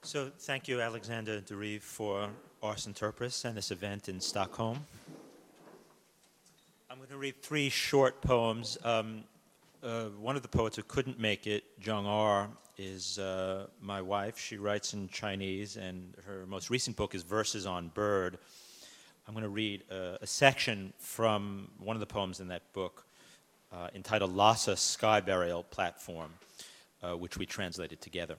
So thank you, Alexander de Rive, for Ars Interpres and this event in Stockholm. I'm going to read three short poems. One of the poets who couldn't make it, Zheng Er, is my wife. She writes in Chinese, and her most recent book is Verses on Bird. I'm going to read a section from one of the poems in that book entitled Lhasa Sky Burial Platform, which we translated together.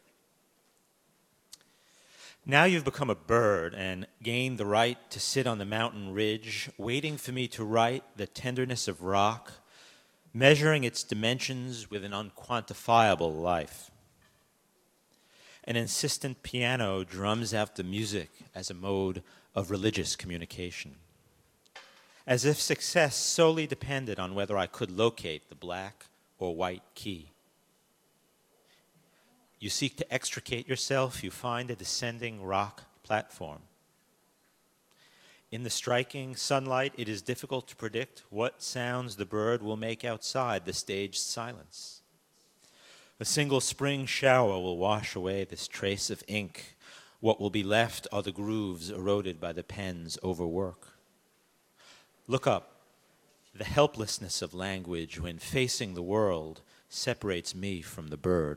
Now you've become a bird and gained the right to sit on the mountain ridge, waiting for me to write the tenderness of rock, measuring its dimensions with an unquantifiable life. An insistent piano drums out the music as a mode of religious communication, as if success solely depended on whether I could locate the black or white key. You seek to extricate yourself, you find a descending rock platform. In the striking sunlight, it is difficult to predict what sounds the bird will make outside the staged silence. A single spring shower will wash away this trace of ink. What will be left are the grooves eroded by the pen's overwork. Look up. The helplessness of language when facing the world separates me from the bird.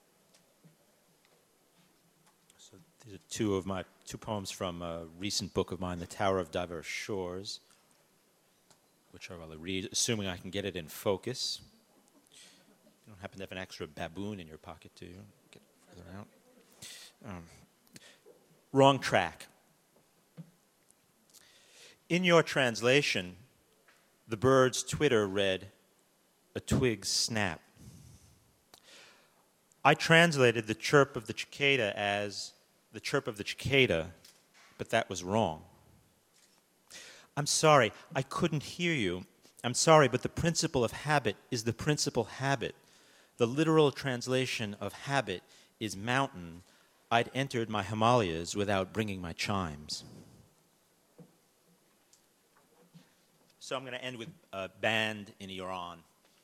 These are two poems from a recent book of mine, The Tower of Diverse Shores, which I will read, assuming I can get it in focus. You don't happen to have an extra baboon in your pocket, do you? Get it further out. Wrong track. In your translation, the bird's twitter read, "A twig snap." I translated the chirp of the cicada as the chirp of the cicada, but that was wrong. I'm sorry, I couldn't hear you. I'm sorry, but the principle of habit is the principal habit. The literal translation of habit is mountain. I'd entered my Himalayas without bringing my chimes. So I'm going to end with a band in Iran.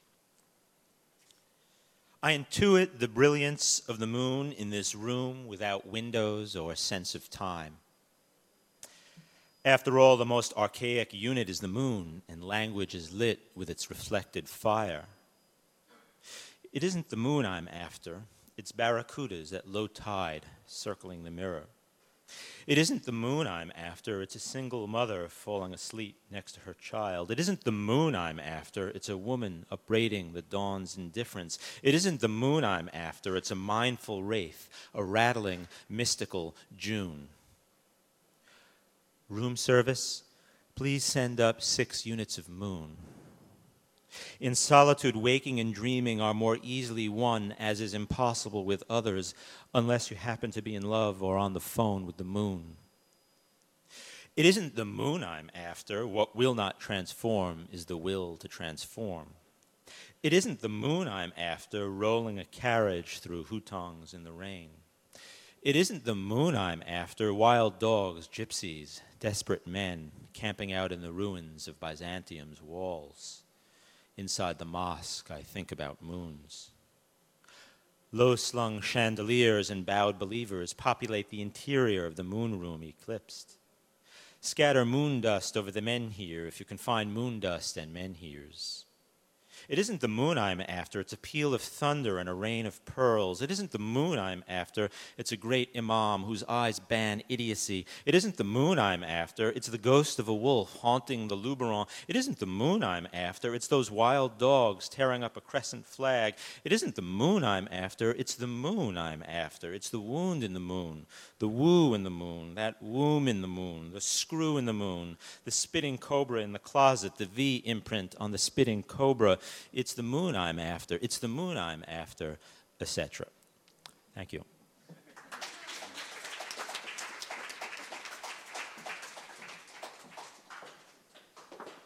I intuit the brilliance of the moon in this room without windows or sense of time. After all, the most archaic unit is the moon, and language is lit with its reflected fire. It isn't the moon I'm after, it's barracudas at low tide circling the mirror. It isn't the moon I'm after, it's a single mother falling asleep next to her child. It isn't the moon I'm after, it's a woman upbraiding the dawn's indifference. It isn't the moon I'm after, it's a mindful wraith, a rattling, mystical June. Room service, please send up 6 units of moon. In solitude, waking and dreaming are more easily one, as is impossible with others, unless you happen to be in love or on the phone with the moon. It isn't the moon I'm after. What will not transform is the will to transform. It isn't the moon I'm after, rolling a carriage through hutongs in the rain. It isn't the moon I'm after, wild dogs, gypsies, desperate men, camping out in the ruins of Byzantium's walls. Inside the mosque, I think about moons. Low-slung chandeliers and bowed believers populate the interior of the moon room eclipsed. Scatter moon dust over the menhir if you can find moon dust and menhirs. It isn't the moon I'm after, it's a peal of thunder and a rain of pearls. It isn't the moon I'm after, it's a great imam whose eyes ban idiocy. It isn't the moon I'm after, it's the ghost of a wolf haunting the Luberon. It isn't the moon I'm after, it's those wild dogs tearing up a crescent flag. It isn't the moon I'm after, it's the moon I'm after. It's the wound in the moon, the woo in the moon, that womb in the moon, the screw in the moon, the spitting cobra in the closet, the V imprint on the spitting cobra. It's the moon I'm after, it's the moon I'm after, etc. Thank you.